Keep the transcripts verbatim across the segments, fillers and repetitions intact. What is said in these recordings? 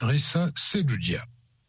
Idrissa Sedoudia.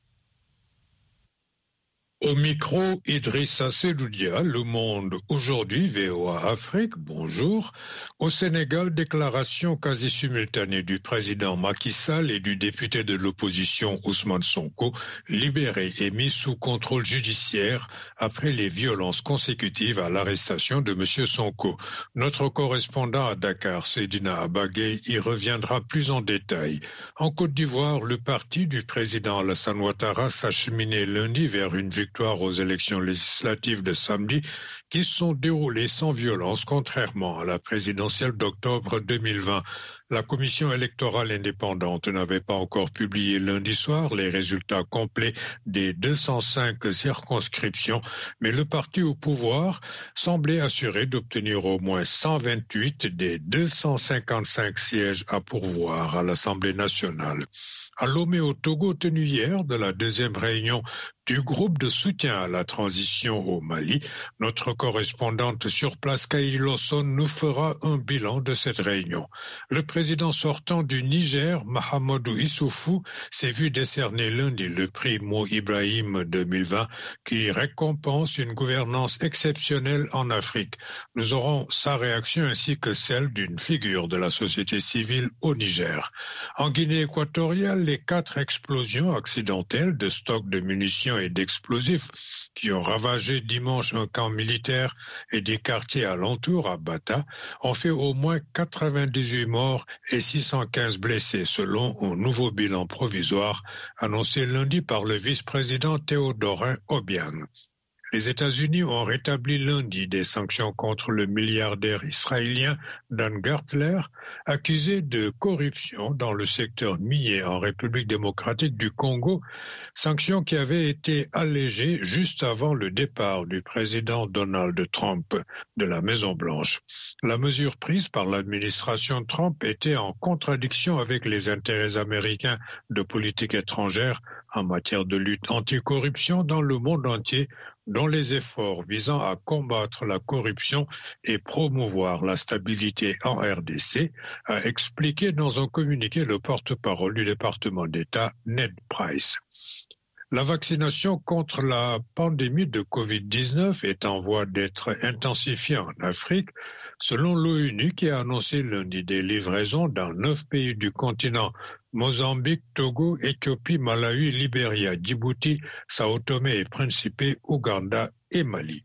Au micro, Idrissa Sedoudia, Le Monde aujourd'hui, V O A Afrique, bonjour. Au Sénégal, déclaration quasi simultanée du président Macky Sall et du député de l'opposition Ousmane Sonko, libéré et mis sous contrôle judiciaire après les violences consécutives à l'arrestation de M. Sonko. Notre correspondant à Dakar, Seydina Abagay, y reviendra plus en détail. En Côte d'Ivoire, le parti du président Alassane Ouattara s'acheminait lundi vers une victoire aux élections législatives de samedi qui sont déroulées sans violence contrairement à la présidentielle d'octobre deux mille vingt. La commission électorale indépendante n'avait pas encore publié lundi soir les résultats complets des deux cent cinq circonscriptions, mais le parti au pouvoir semblait assuré d'obtenir au moins cent vingt-huit des deux cent cinquante-cinq sièges à pourvoir à l'Assemblée nationale. À Lomé au Togo, tenu hier de la deuxième réunion du groupe de soutien à la transition au Mali, notre correspondante sur place, Kaïli Lawson, nous fera un bilan de cette réunion. Le président sortant du Niger, Mahamadou Issoufou, s'est vu décerner lundi le prix Mo Ibrahim deux mille vingt qui récompense une gouvernance exceptionnelle en Afrique. Nous aurons sa réaction ainsi que celle d'une figure de la société civile au Niger. En Guinée équatoriale, les quatre explosions accidentelles de stocks de munitions et d'explosifs qui ont ravagé dimanche un camp militaire et des quartiers alentours à Bata ont fait au moins quatre-vingt-dix-huit morts et six cent quinze blessés selon un nouveau bilan provisoire annoncé lundi par le vice-président Théodorin Obiang. Les États-Unis ont rétabli lundi des sanctions contre le milliardaire israélien Dan Gertler, accusé de corruption dans le secteur minier en République démocratique du Congo, sanctions qui avaient été allégées juste avant le départ du président Donald Trump de la Maison-Blanche. La mesure prise par l'administration Trump était en contradiction avec les intérêts américains de politique étrangère en matière de lutte anticorruption dans le monde entier, dont les efforts visant à combattre la corruption et promouvoir la stabilité en R D C, a expliqué dans un communiqué le porte-parole du département d'État, Ned Price. La vaccination contre la pandémie de covid dix-neuf est en voie d'être intensifiée en Afrique, selon l'ONU qui a annoncé lundi des livraisons dans neuf pays du continent, Mozambique, Togo, Éthiopie, Malawi, Libéria, Djibouti, Sao Tomé et Principe, Ouganda et Mali.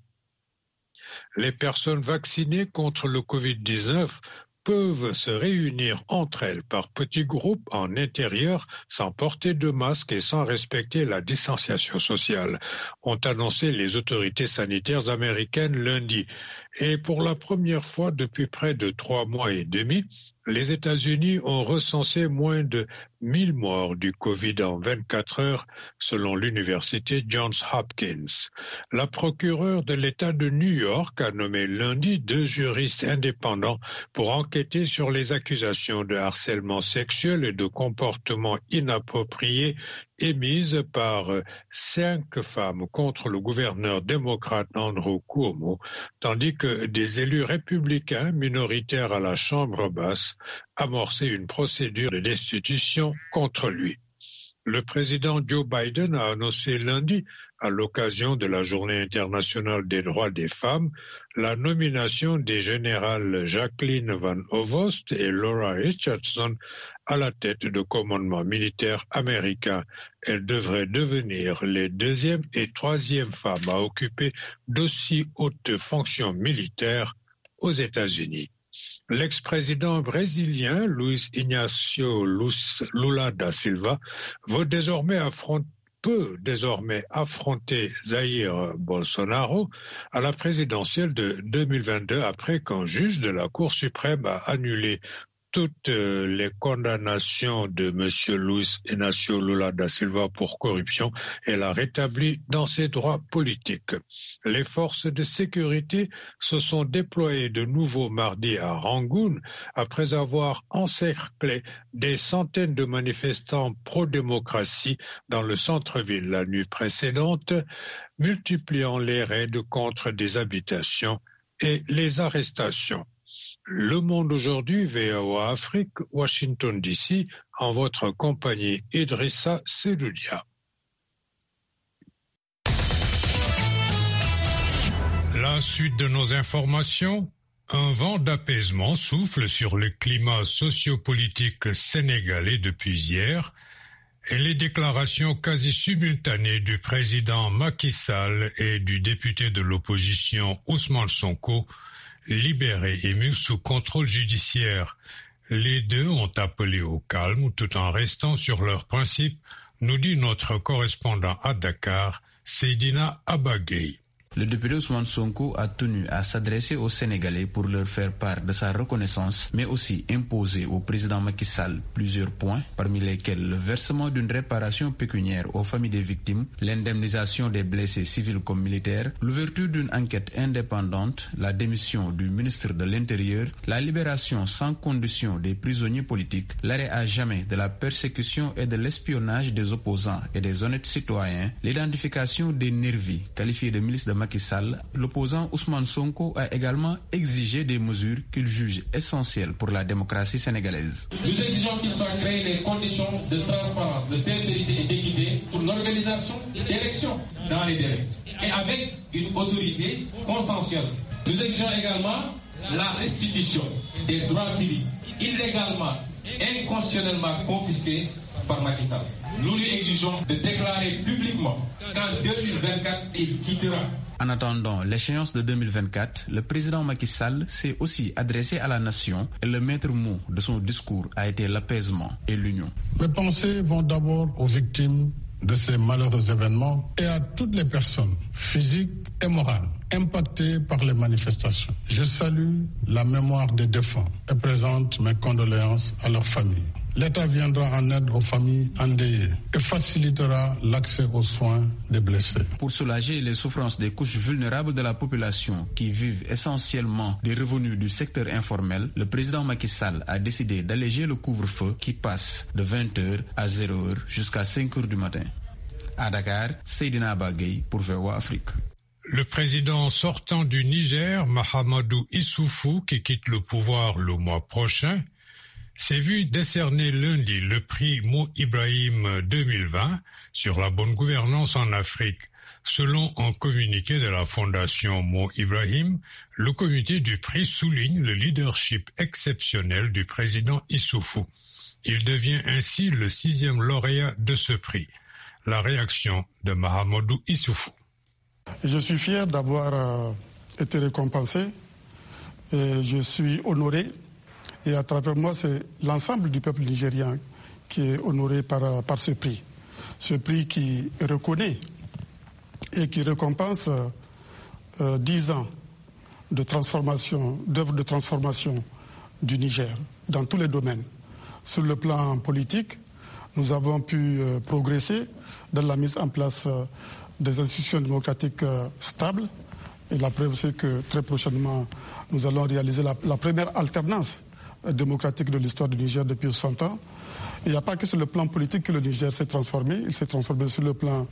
Les personnes vaccinées contre le covid dix-neuf peuvent se réunir entre elles par petits groupes en intérieur sans porter de masque et sans respecter la distanciation sociale, ont annoncé les autorités sanitaires américaines lundi. Et pour la première fois depuis près de trois mois et demi, les États-Unis ont recensé moins de mille morts du Covid en vingt-quatre heures, selon l'université Johns Hopkins. La procureure de l'État de New York a nommé lundi deux juristes indépendants pour enquêter sur les accusations de harcèlement sexuel et de comportement inapproprié émises par cinq femmes contre le gouverneur démocrate Andrew Cuomo, tandis que des élus républicains minoritaires à la Chambre basse amorçaient une procédure de destitution contre lui. Le président Joe Biden a annoncé lundi, à l'occasion de la Journée internationale des droits des femmes, la nomination des générales Jacqueline Van Ovost et Laura Richardson à la tête de commandement militaire américain. Elles devraient devenir les deuxième et troisième femmes à occuper d'aussi hautes fonctions militaires aux États-Unis. L'ex-président brésilien Luiz Inácio Lula da Silva veut désormais affronter peut désormais affronter Jair Bolsonaro à la présidentielle de deux mille vingt-deux après qu'un juge de la Cour suprême a annulé toutes les condamnations de M. Luiz Inácio Lula da Silva pour corruption et l'a rétabli dans ses droits politiques. Les forces de sécurité se sont déployées de nouveau mardi à Rangoon après avoir encerclé des centaines de manifestants pro-démocratie dans le centre-ville la nuit précédente, multipliant les raids contre des habitations et les arrestations. Le Monde aujourd'hui, V O A Afrique, Washington D C, en votre compagnie Idrissa Seloudia. La suite de nos informations. Un vent d'apaisement souffle sur le climat sociopolitique sénégalais depuis hier et les déclarations quasi simultanées du président Macky Sall et du député de l'opposition Ousmane Sonko, libérés et mis sous contrôle judiciaire. Les deux ont appelé au calme tout en restant sur leurs principes, nous dit notre correspondant à Dakar, Seydina Abagay. Le député Ousmane Sonko a tenu à s'adresser aux Sénégalais pour leur faire part de sa reconnaissance, mais aussi imposer au président Macky Sall plusieurs points, parmi lesquels le versement d'une réparation pécuniaire aux familles des victimes, l'indemnisation des blessés civils comme militaires, l'ouverture d'une enquête indépendante, la démission du ministre de l'Intérieur, la libération sans condition des prisonniers politiques, l'arrêt à jamais de la persécution et de l'espionnage des opposants et des honnêtes citoyens, l'identification des nervis qualifiés de milices de Macky Sall. L'opposant Ousmane Sonko a également exigé des mesures qu'il juge essentielles pour la démocratie sénégalaise. Nous exigeons qu'il soit créé les conditions de transparence, de sincérité et d'équité pour l'organisation d'élections dans les délais et avec une autorité consensuelle. Nous exigeons également la restitution des droits civiques illégalement, inconstitutionnellement confisqués par Macky Sall. Nous lui exigeons de déclarer publiquement qu'en deux mille vingt-quatre, il quittera. En attendant l'échéance de deux mille vingt-quatre, le président Macky Sall s'est aussi adressé à la nation et le maître mot de son discours a été l'apaisement et l'union. Mes pensées vont d'abord aux victimes de ces malheureux événements et à toutes les personnes physiques et morales impactées par les manifestations. Je salue la mémoire des défunts et présente mes condoléances à leurs familles. L'État viendra en aide aux familles endeuillées et facilitera l'accès aux soins des blessés. Pour soulager les souffrances des couches vulnérables de la population qui vivent essentiellement des revenus du secteur informel, le président Macky Sall a décidé d'alléger le couvre-feu qui passe de vingt heures à zéro heure jusqu'à cinq heures du matin. À Dakar, Seydina Abagay pour V O A Afrique. Le président sortant du Niger, Mahamadou Issoufou, qui quitte le pouvoir le mois prochain, s'est vu décerner lundi le prix Mo Ibrahim deux mille vingt sur la bonne gouvernance en Afrique. Selon un communiqué de la fondation Mo Ibrahim, le comité du prix souligne le leadership exceptionnel du président Issoufou. Il devient ainsi le sixième lauréat de ce prix. La réaction de Mahamadou Issoufou. Je suis fier d'avoir euh, été récompensé et je suis honoré. Et à travers moi, c'est l'ensemble du peuple nigérien qui est honoré par, par ce prix. Ce prix qui reconnaît et qui récompense euh, dix ans de transformation, d'œuvres de transformation du Niger dans tous les domaines. Sur le plan politique, nous avons pu euh, progresser dans la mise en place euh, des institutions démocratiques euh, stables. Et la preuve, c'est que très prochainement, nous allons réaliser la, la première alternance démocratique de l'histoire du Niger depuis soixante ans. Il n'y a pas que sur le plan politique que le Niger s'est transformé, il s'est transformé sur le plan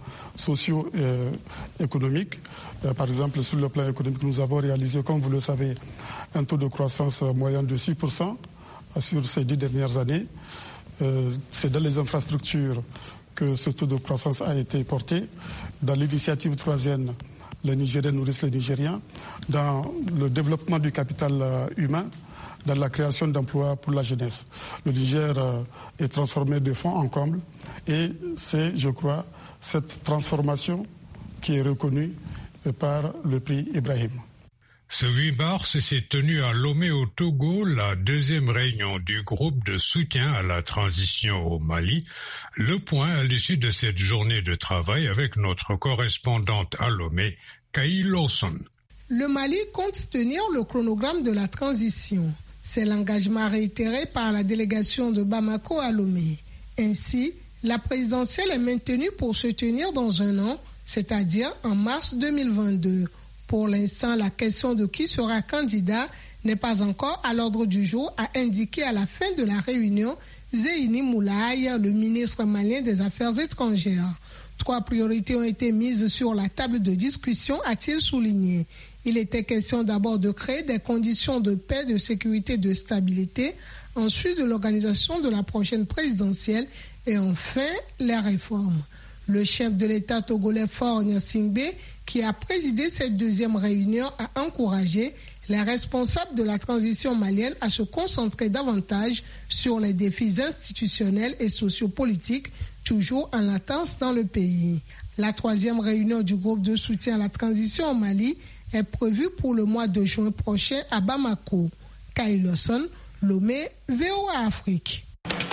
socio-économique. Euh, par exemple, sur le plan économique, nous avons réalisé, comme vous le savez, un taux de croissance moyen de six pour cent sur ces dix dernières années. Euh, c'est dans les infrastructures que ce taux de croissance a été porté. Dans l'initiative troisième, les Nigériens nourrissent les Nigériens. Dans le développement du capital euh, humain, dans la création d'emplois pour la jeunesse. Le Niger euh, est transformé de fond en comble et c'est, je crois, cette transformation qui est reconnue par le prix Ibrahim. Ce huit mars s'est tenue à Lomé au Togo la deuxième réunion du groupe de soutien à la transition au Mali. Le point à l'issue de cette journée de travail avec notre correspondante à Lomé, Kaï Lawson. Le Mali compte tenir le chronogramme de la transition. C'est l'engagement réitéré par la délégation de Bamako à Lomé. Ainsi, la présidentielle est maintenue pour se tenir dans un an, c'est-à-dire en mars deux mille vingt-deux. Pour l'instant, la question de qui sera candidat n'est pas encore à l'ordre du jour, a indiqué à la fin de la réunion Zéini Moulaye, le ministre malien des Affaires étrangères. Trois priorités ont été mises sur la table de discussion, a-t-il souligné. Il était question d'abord de créer des conditions de paix, de sécurité et de stabilité, ensuite de l'organisation de la prochaine présidentielle et enfin les réformes. Le chef de l'État togolais Faure Gnassingbé, qui a présidé cette deuxième réunion, a encouragé les responsables de la transition malienne à se concentrer davantage sur les défis institutionnels et sociopolitiques toujours en latence dans le pays. La troisième réunion du groupe de soutien à la transition au Mali est prévue pour le mois de juin prochain à Bamako. Kay Lawson, Lomé, V O A Afrique.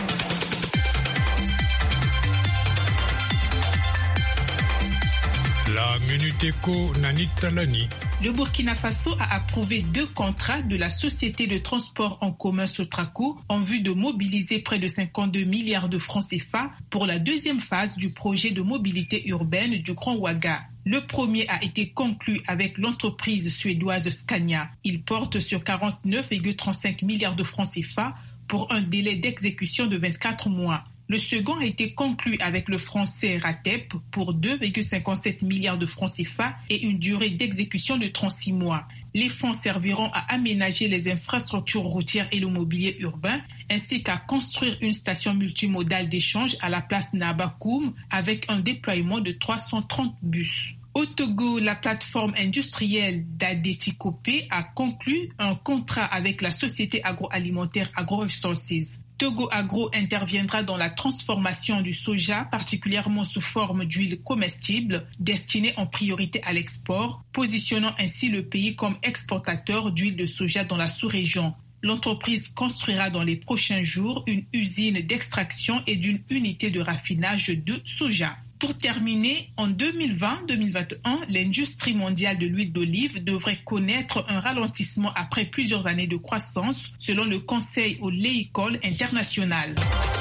La Minute Éco, Nanit Talani. Le Burkina Faso a approuvé deux contrats de la société de transport en commun Sotraco en vue de mobiliser près de cinquante-deux milliards de francs C F A pour la deuxième phase du projet de mobilité urbaine du Grand Ouaga. Le premier a été conclu avec l'entreprise suédoise Scania. Il porte sur quarante-neuf virgule trente-cinq milliards de francs C F A pour un délai d'exécution de vingt-quatre mois. Le second a été conclu avec le français Ratep pour deux virgule cinquante-sept milliards de francs C F A et une durée d'exécution de trente-six mois. Les fonds serviront à aménager les infrastructures routières et le mobilier urbain, ainsi qu'à construire une station multimodale d'échange à la place Nabakoum avec un déploiement de trois cent trente bus. Au Togo, la plateforme industrielle d'Adetikopé a conclu un contrat avec la société agroalimentaire AgroResources. Togo Agro interviendra dans la transformation du soja, particulièrement sous forme d'huile comestible, destinée en priorité à l'export, positionnant ainsi le pays comme exportateur d'huile de soja dans la sous-région. L'entreprise construira dans les prochains jours une usine d'extraction et d'une unité de raffinage de soja. Pour terminer, en deux mille vingt deux mille vingt et un, l'industrie mondiale de l'huile d'olive devrait connaître un ralentissement après plusieurs années de croissance, selon le Conseil oléicole international.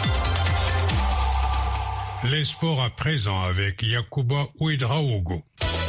Les sports à présent avec Yacouba Ouedraogo.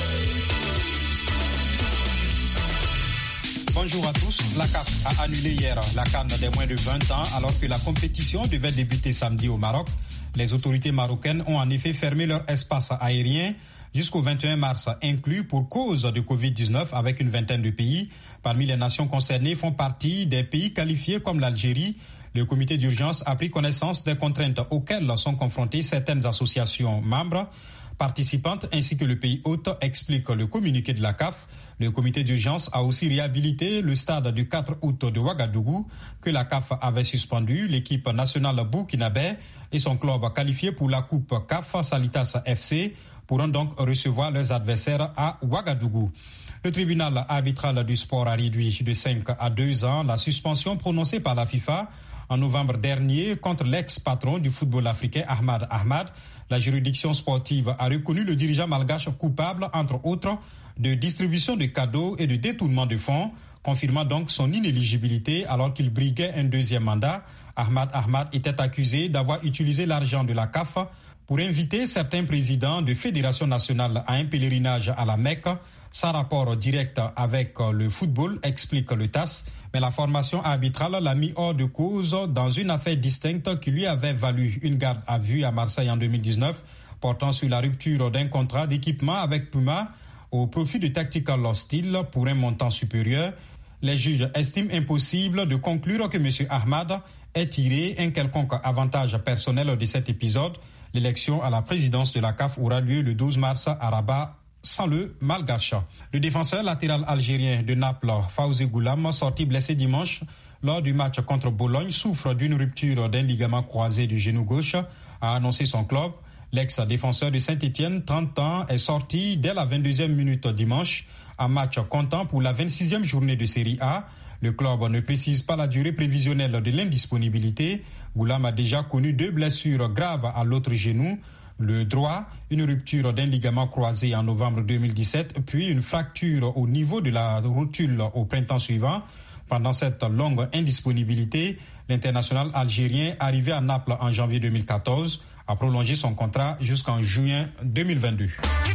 Bonjour à tous. La C A F a annulé hier la CAN des moins de vingt ans alors que la compétition devait débuter samedi au Maroc. Les autorités marocaines ont en effet fermé leur espace aérien jusqu'au vingt et un mars inclus pour cause de covid dix-neuf avec une vingtaine de pays. Parmi les nations concernées font partie des pays qualifiés comme l'Algérie. Le comité d'urgence a pris connaissance des contraintes auxquelles sont confrontées certaines associations membres, participantes ainsi que le pays hôte, explique le communiqué de la C A F. Le comité d'urgence a aussi réhabilité le stade du quatre août de Ouagadougou que la C A F avait suspendu. L'équipe nationale burkinabé et son club qualifié pour la Coupe C A F Salitas F C pourront donc recevoir leurs adversaires à Ouagadougou. Le tribunal arbitral du sport a réduit de cinq à deux ans la suspension prononcée par la FIFA en novembre dernier contre l'ex-patron du football africain Ahmad Ahmad. La juridiction sportive a reconnu le dirigeant malgache coupable, entre autres, de distribution de cadeaux et de détournement de fonds, confirmant donc son inéligibilité alors qu'il briguait un deuxième mandat. Ahmad Ahmad était accusé d'avoir utilisé l'argent de la C A F pour inviter certains présidents de fédérations nationales à un pèlerinage à la Mecque, sans rapport direct avec le football, explique le T A S. Mais la formation arbitrale l'a mis hors de cause dans une affaire distincte qui lui avait valu une garde à vue à Marseille en deux mille dix-neuf, portant sur la rupture d'un contrat d'équipement avec Puma au profit de Tactical Steel pour un montant supérieur. Les juges estiment impossible de conclure que M. Ahmad ait tiré un quelconque avantage personnel de cet épisode. L'élection à la présidence de la C A F aura lieu le douze mars à Rabat, sans le malgache. Le défenseur latéral algérien de Naples, Fawzi Goulam, sorti blessé dimanche lors du match contre Bologne, souffre d'une rupture d'un ligament croisé du genou gauche, a annoncé son club. L'ex-défenseur de Saint-Étienne, trente ans, est sorti dès la vingt-deuxième minute dimanche, un match comptant pour la vingt-sixième journée de Série A. Le club ne précise pas la durée prévisionnelle de l'indisponibilité. Goulam a déjà connu deux blessures graves à l'autre genou. Le droit, une rupture d'un ligament croisé en novembre deux mille dix-sept, puis une fracture au niveau de la rotule au printemps suivant. Pendant cette longue indisponibilité, l'international algérien, arrivé à Naples en janvier deux mille quatorze, a prolongé son contrat jusqu'en juin deux mille vingt-deux.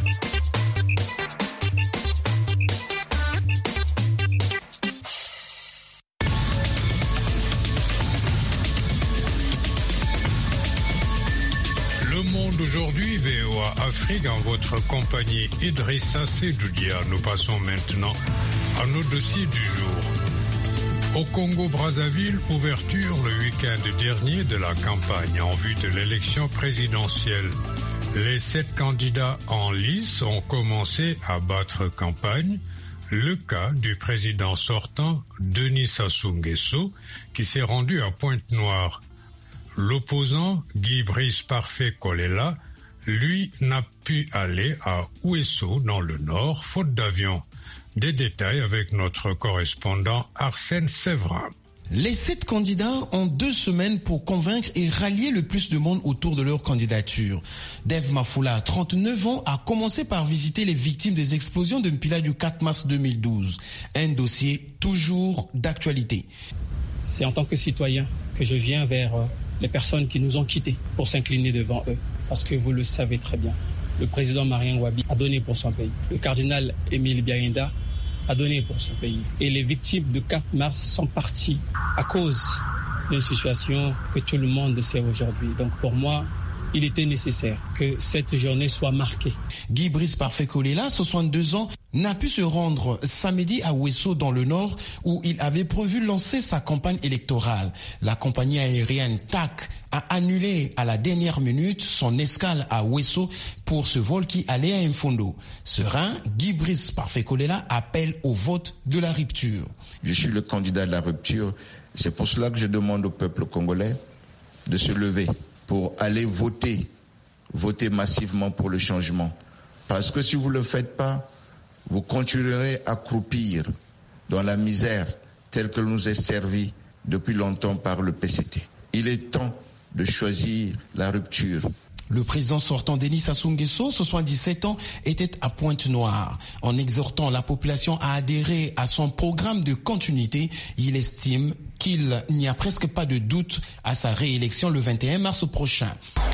Aujourd'hui, V O A Afrique, en votre compagnie Idrissa Sedoudia. Nous passons maintenant à nos dossiers du jour. Au Congo-Brazzaville, ouverture le week-end dernier de la campagne en vue de l'élection présidentielle. Les sept candidats en lice ont commencé à battre campagne. Le cas du président sortant, Denis Sassou Nguesso, qui s'est rendu à Pointe-Noire. L'opposant, Guy Brice Parfait Kolela, lui n'a pu aller à Ouesso dans le nord, faute d'avion. Des détails avec notre correspondant Arsène Séverin. Les sept candidats ont deux semaines pour convaincre et rallier le plus de monde autour de leur candidature. Dave Mafoula, trente-neuf ans, a commencé par visiter les victimes des explosions de Mpila du quatre mars deux mille douze. Un dossier toujours d'actualité. C'est en tant que citoyen que je viens vers les personnes qui nous ont quittés pour s'incliner devant eux. Parce que vous le savez très bien, le président Marien Ngouabi a donné pour son pays. Le cardinal Émile Biaïnda a donné pour son pays. Et les victimes de quatre mars sont parties à cause d'une situation que tout le monde sait aujourd'hui. Donc pour moi, il était nécessaire que cette journée soit marquée. Guy Brice Parfait Kolela, soixante-deux ans, n'a pu se rendre samedi à Ouesso dans le Nord où il avait prévu lancer sa campagne électorale. La compagnie aérienne T A C a annulé à la dernière minute son escale à Ouesso pour ce vol qui allait à Mfondo. Serein, Guy Brice Parfait Kolela appelle au vote de la rupture. Je suis le candidat de la rupture. C'est pour cela que je demande au peuple congolais de se lever pour aller voter, voter massivement pour le changement. Parce que si vous ne le faites pas, vous continuerez à croupir dans la misère telle que nous est servie depuis longtemps par le P C T. Il est temps de choisir la rupture. Le président sortant Denis Sassou Nguesso, soixante-dix-sept ans, était à Pointe-Noire. En exhortant la population à adhérer à son programme de continuité, il estime qu'il n'y a presque pas de doute à sa réélection le vingt et un mars prochain.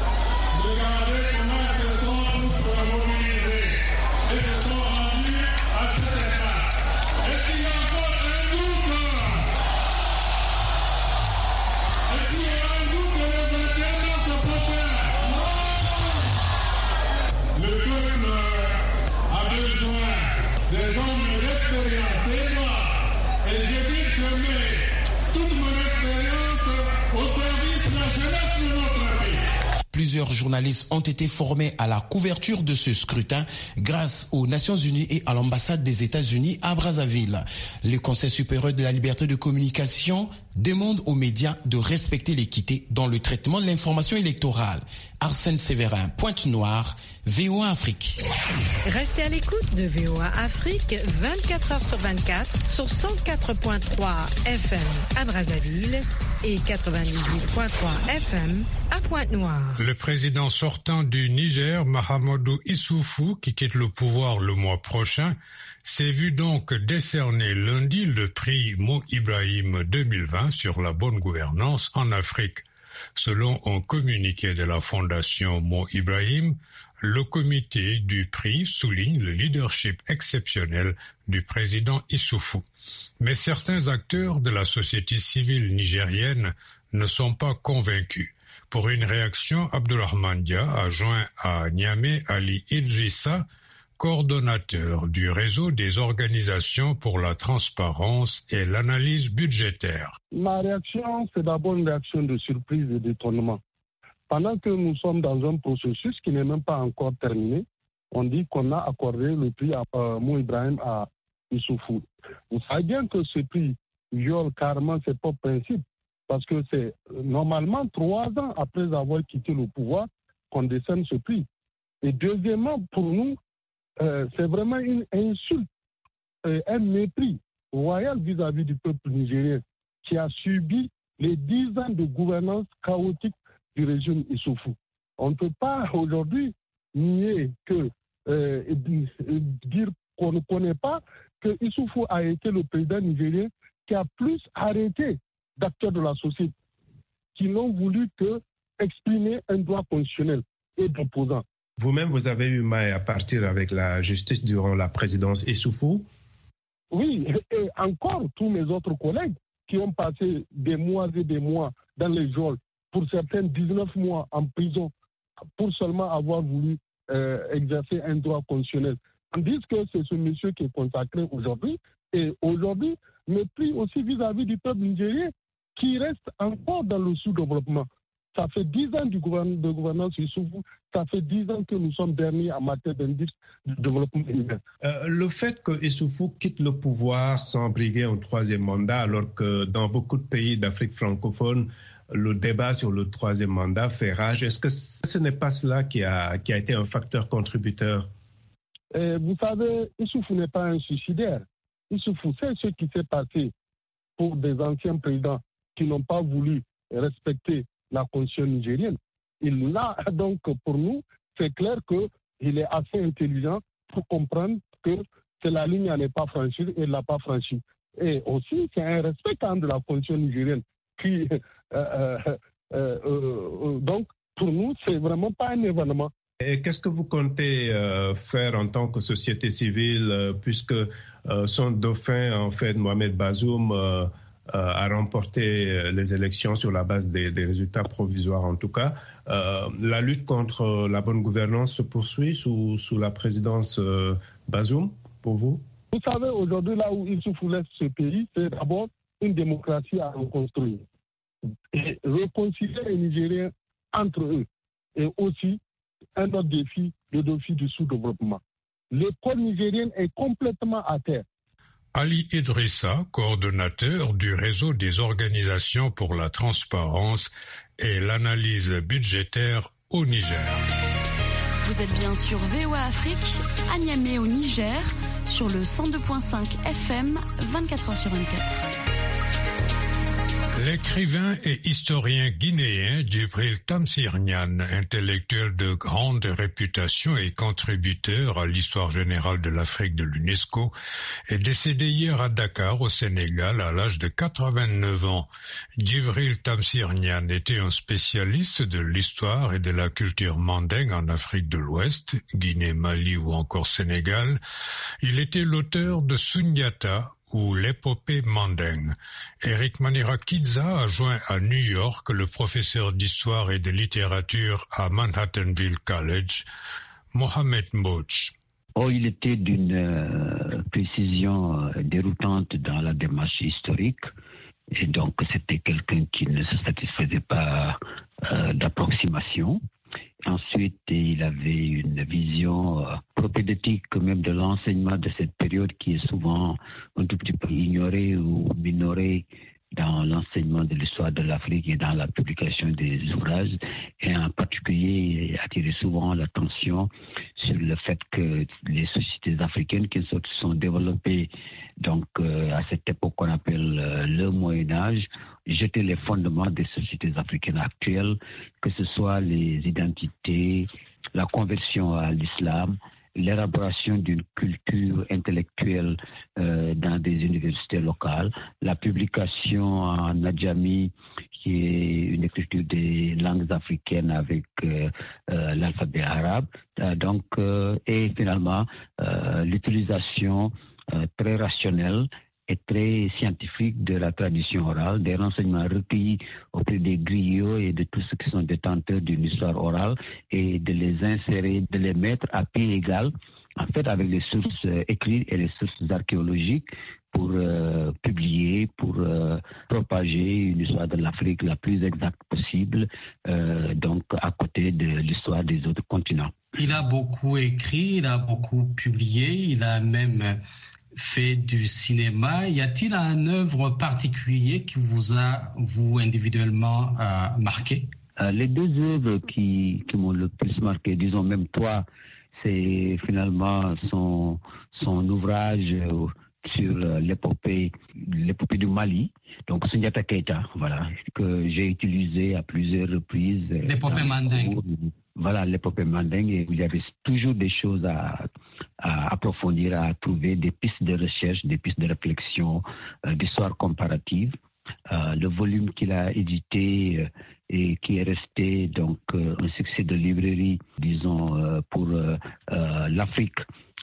Plusieurs journalistes ont été formés à la couverture de ce scrutin grâce aux Nations Unies et à l'ambassade des États-Unis à Brazzaville. Le Conseil supérieur de la liberté de communication demande aux médias de respecter l'équité dans le traitement de l'information électorale. Arsène Séverin, Pointe-Noire, V O A Afrique. Restez à l'écoute de V O A Afrique vingt-quatre heures sur vingt-quatre sur cent quatre point trois F M à Brazzaville et quatre-vingt-dix-huit point trois F M à Pointe-Noire. Le président sortant du Niger, Mahamadou Issoufou, qui quitte le pouvoir le mois prochain, s'est vu donc décerner lundi le prix Mo Ibrahim deux mille vingt sur la bonne gouvernance en Afrique. Selon un communiqué de la fondation Mo Ibrahim, le comité du prix souligne le leadership exceptionnel du président Issoufou. Mais certains acteurs de la société civile nigérienne ne sont pas convaincus. Pour une réaction, Abdourahmane Dia a joint à Niamey Ali Idrissa, coordonnateur du réseau des organisations pour la transparence et l'analyse budgétaire. Ma réaction, c'est d'abord une réaction de surprise et d'étonnement. Pendant que nous sommes dans un processus qui n'est même pas encore terminé, on dit qu'on a accordé le prix à euh, Mo Ibrahim à Issoufou. Vous savez bien que ce prix viole carrément ses propres principes, parce que c'est normalement trois ans après avoir quitté le pouvoir qu'on décerne ce prix. Et deuxièmement, pour nous, euh, c'est vraiment une insulte, euh, un mépris royal vis-à-vis du peuple nigérien qui a subi les dix ans de gouvernance chaotique du régime Issoufou. On ne peut pas aujourd'hui nier que, euh, dire qu'on ne connaît pas que Issoufou a été le président nigérien qui a plus arrêté d'acteurs de la société qui n'ont voulu que exprimer un droit constitutionnel et d'opposants. Vous-même, vous avez eu maille à partir avec la justice durant la présidence Issoufou. Oui, et encore tous mes autres collègues qui ont passé des mois et des mois dans les geôles, pour certains dix-neuf mois en prison, pour seulement avoir voulu euh, exercer un droit constitutionnel. Tandis que c'est ce monsieur qui est consacré aujourd'hui, et aujourd'hui, mépris aussi vis-à-vis du peuple nigérien, qui reste encore dans le sous-développement. Ça fait dix ans du gouvernement, de gouvernance Issoufou, ça fait dix ans que nous sommes derniers en matière d'indice de développement humain. Euh, le fait que Issoufou quitte le pouvoir sans briguer un troisième mandat, alors que dans beaucoup de pays d'Afrique francophone, le débat sur le troisième mandat fait rage, est-ce que ce n'est pas cela qui a, qui a été un facteur contributeur? Et vous savez, Issoufou n'est pas un suicidaire. Issoufou, c'est ce qui s'est passé pour des anciens présidents qui n'ont pas voulu respecter la constitution nigérienne. Il l'a donc pour nous, c'est clair qu'il est assez intelligent pour comprendre que c'est la ligne à ne pas franchir et il ne l'a pas franchie. Et aussi, c'est un respect quand même de la constitution nigérienne. Qui, euh, euh, euh, euh, donc, pour nous, c'est vraiment pas un événement. Et qu'est-ce que vous comptez euh, faire en tant que société civile, euh, puisque euh, son dauphin, en fait, Mohamed Bazoum, euh, Euh, a remporté les élections sur la base des, des résultats provisoires en tout cas. Euh, la lutte contre la bonne gouvernance se poursuit sous, sous la présidence euh, Bazoum, pour vous? Vous savez, aujourd'hui, là où Issoufou laisse ce pays, c'est d'abord une démocratie à reconstruire. Et réconcilier les Nigériens entre eux. Et aussi, un autre défi, le défi du sous-développement. L'école nigérienne est complètement à terre. Ali Idrissa, coordonnateur du réseau des organisations pour la transparence et l'analyse budgétaire au Niger. Vous êtes bien sur V O A Afrique, à Niamey au Niger, sur le cent deux virgule cinq F M, vingt-quatre heures sur vingt-quatre. L'écrivain et historien guinéen Djibril Tamsir Niane, intellectuel de grande réputation et contributeur à l'histoire générale de l'Afrique de l'UNESCO, est décédé hier à Dakar, au Sénégal, à l'âge de quatre-vingt-neuf ans. Djibril Tamsir Niane était un spécialiste de l'histoire et de la culture mandingue en Afrique de l'Ouest, Guinée, Mali ou encore Sénégal. Il était l'auteur de Sundiata, ou l'épopée mandingue. Eric Manira-Kidza a joint à New York le professeur d'histoire et de littérature à Manhattanville College, Mohamed Mbouch. Oh, il était d'une euh, précision euh, déroutante dans la démarche historique, et donc c'était quelqu'un qui ne se satisfaisait pas euh, d'approximation. Ensuite, il avait une vision euh, propédeutique même de l'enseignement de cette période qui est souvent un tout petit peu ignorée ou minorée dans l'enseignement de l'histoire de l'Afrique et dans la publication des ouvrages, et en particulier attirer souvent l'attention sur le fait que les sociétés africaines qui se sont développées donc euh, à cette époque qu'on appelle euh, le Moyen-Âge, jeter les fondements des sociétés africaines actuelles, que ce soit les identités, la conversion à l'islam, l'élaboration d'une culture intellectuelle euh, dans des universités locales, la publication en adjami, qui est une écriture des langues africaines avec euh, euh, l'alphabet arabe, euh, donc, euh, et finalement euh, l'utilisation euh, très rationnelle et très scientifique de la tradition orale, des renseignements recueillis auprès des griots et de tous ceux qui sont détenteurs d'une histoire orale, et de les insérer, de les mettre à pied égal, en fait, avec les sources euh, écrites et les sources archéologiques, pour euh, publier, pour euh, propager une histoire de l'Afrique la plus exacte possible, euh, donc à côté de l'histoire des autres continents. Il a beaucoup écrit, il a beaucoup publié, il a même fait du cinéma. Y a-t-il un œuvre particulier qui vous a, vous individuellement, euh, marqué? euh, Les deux œuvres qui, qui m'ont le plus marqué, disons même toi, c'est finalement son, son ouvrage euh, sur l'épopée, l'épopée du Mali, donc Sundiata Keita, voilà, que j'ai utilisé à plusieurs reprises. L'épopée mandingue. Voilà, l'épopée mandingue, et il y avait toujours des choses à, à approfondir, à trouver, des pistes de recherche, des pistes de réflexion, euh, d'histoire comparative. Euh, le volume qu'il a édité euh, et qui est resté donc euh, un succès de librairie, disons, euh, pour euh, euh, l'Afrique,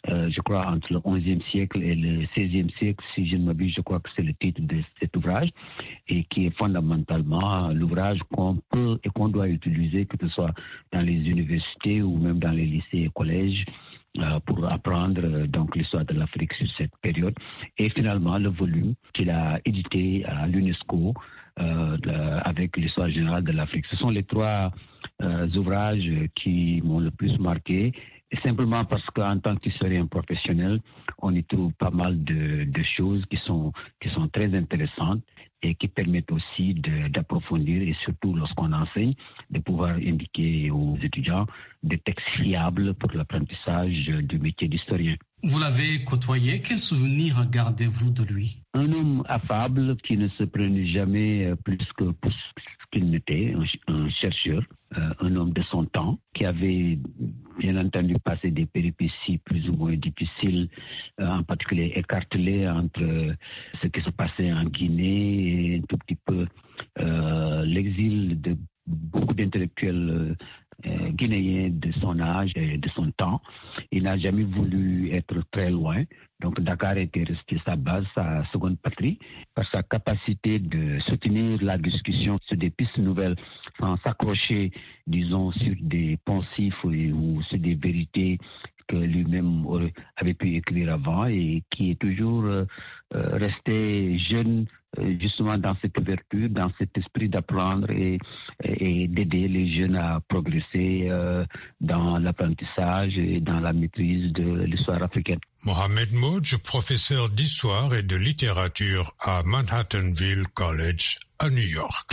euh, je crois, entre le onzième siècle et le seizième siècle, si je ne m'abuse, je crois que c'est le titre de cet ouvrage, et qui est fondamentalement l'ouvrage qu'on peut et qu'on doit utiliser, que ce soit dans les universités ou même dans les lycées et collèges, euh, pour apprendre euh, donc l'histoire de l'Afrique sur cette période. Et finalement, le volume qu'il a édité à l'UNESCO, Euh, de, avec l'histoire générale de l'Afrique. Ce sont les trois euh, ouvrages qui m'ont le plus marqué, et simplement parce qu'en tant qu'historien professionnel, on y trouve pas mal de, de choses qui sont, qui sont très intéressantes et qui permettent aussi de, d'approfondir, et surtout lorsqu'on enseigne, de pouvoir indiquer aux étudiants des textes fiables pour l'apprentissage du métier d'historien. Vous l'avez côtoyé, quel souvenir gardez-vous de lui? Un homme affable qui ne se prenait jamais plus que pour ce qu'il n'était, un, un chercheur, euh, un homme de son temps, qui avait bien entendu passé des péripéties plus ou moins difficiles, euh, en particulier écartelées entre euh, ce qui se passait en Guinée et un tout petit peu euh, l'exil de beaucoup d'intellectuels euh, Euh, guinéen de son âge et de son temps. Il n'a jamais voulu être très loin. Donc Dakar était resté sa base, sa seconde patrie, par sa capacité de soutenir la discussion sur des pistes nouvelles sans s'accrocher, disons, sur des poncifs ou sur des vérités que lui-même avait pu écrire avant, et qui est toujours euh, resté jeune, justement dans cette ouverture, dans cet esprit d'apprendre et, et d'aider les jeunes à progresser euh, dans l'apprentissage et dans la maîtrise de l'histoire africaine. Mohamed Modj, professeur d'histoire et de littérature à Manhattanville College à New York.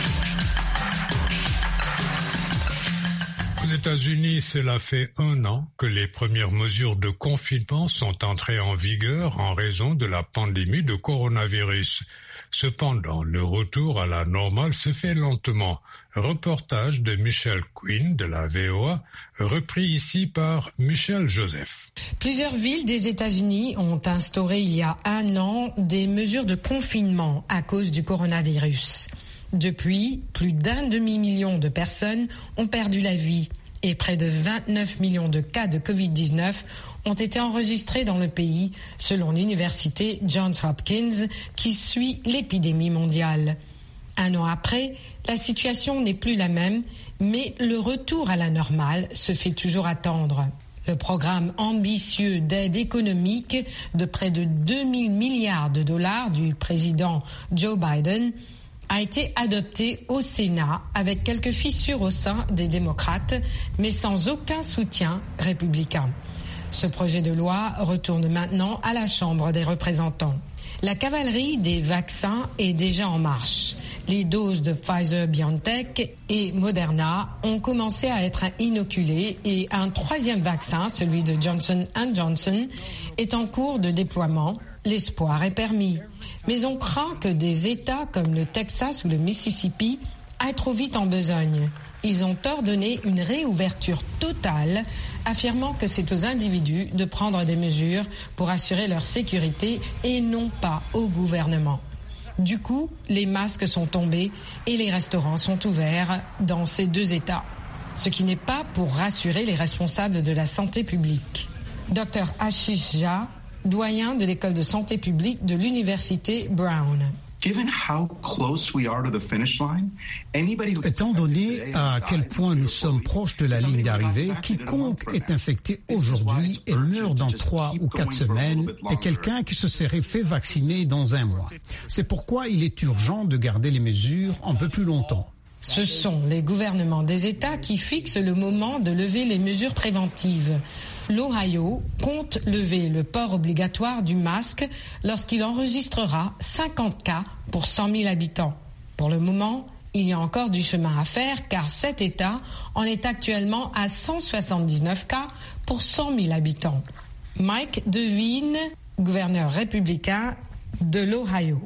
Aux États-Unis, cela fait un an que les premières mesures de confinement sont entrées en vigueur en raison de la pandémie de coronavirus. Cependant, le retour à la normale se fait lentement. Reportage de Michel Quinn de la V O A, repris ici par Michel Joseph. Plusieurs villes des États-Unis ont instauré il y a un an des mesures de confinement à cause du coronavirus. Depuis, plus d'un demi-million de personnes ont perdu la vie et près de vingt-neuf millions de cas de covid dix-neuf ont été enregistrés dans le pays, selon l'université Johns Hopkins, qui suit l'épidémie mondiale. Un an après, la situation n'est plus la même, mais le retour à la normale se fait toujours attendre. Le programme ambitieux d'aide économique de près de deux mille milliards de dollars du président Joe Biden a été adopté au Sénat avec quelques fissures au sein des démocrates, mais sans aucun soutien républicain. Ce projet de loi retourne maintenant à la Chambre des représentants. La cavalerie des vaccins est déjà en marche. Les doses de Pfizer-BioNTech et Moderna ont commencé à être inoculées et un troisième vaccin, celui de Johnson and Johnson, est en cours de déploiement. L'espoir est permis. Mais on craint que des États comme le Texas ou le Mississippi aillent trop vite en besogne. Ils ont ordonné une réouverture totale, affirmant que c'est aux individus de prendre des mesures pour assurer leur sécurité et non pas au gouvernement. Du coup, les masques sont tombés et les restaurants sont ouverts dans ces deux États, ce qui n'est pas pour rassurer les responsables de la santé publique. Docteur Ashish Jha, doyen de l'école de santé publique de l'université Brown. Étant donné à quel point nous sommes proches de la ligne d'arrivée, quiconque est infecté aujourd'hui et meurt dans trois ou quatre semaines est quelqu'un qui se serait fait vacciner dans un mois. C'est pourquoi il est urgent de garder les mesures un peu plus longtemps. Ce sont les gouvernements des États qui fixent le moment de lever les mesures préventives. L'Ohio compte lever le port obligatoire du masque lorsqu'il enregistrera cinquante cas pour cent mille habitants. Pour le moment, il y a encore du chemin à faire car cet État en est actuellement à cent soixante-dix-neuf cas pour cent mille habitants. Mike DeWine, gouverneur républicain de l'Ohio.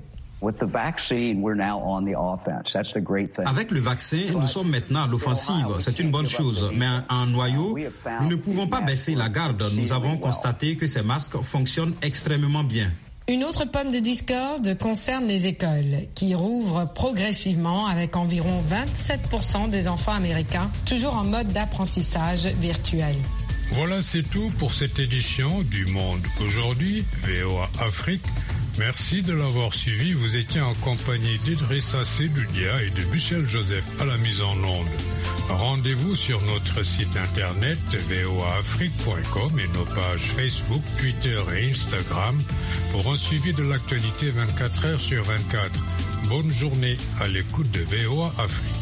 Avec le vaccin, nous sommes maintenant à l'offensive. C'est une bonne chose. Mais en noyau, nous ne pouvons pas baisser la garde. Nous avons constaté que ces masques fonctionnent extrêmement bien. Une autre pomme de discorde concerne les écoles, qui rouvrent progressivement avec environ vingt-sept pour cent des enfants américains toujours en mode d'apprentissage virtuel. Voilà, c'est tout pour cette édition du Monde aujourd'hui, V O A Afrique. Merci de l'avoir suivi. Vous étiez en compagnie d'Idrissa Sedoudia et de Michel Joseph à la mise en onde. Rendez-vous sur notre site internet v o a afrique point com et nos pages Facebook, Twitter et Instagram pour un suivi de l'actualité vingt-quatre heures sur vingt-quatre. Bonne journée à l'écoute de V O A Afrique.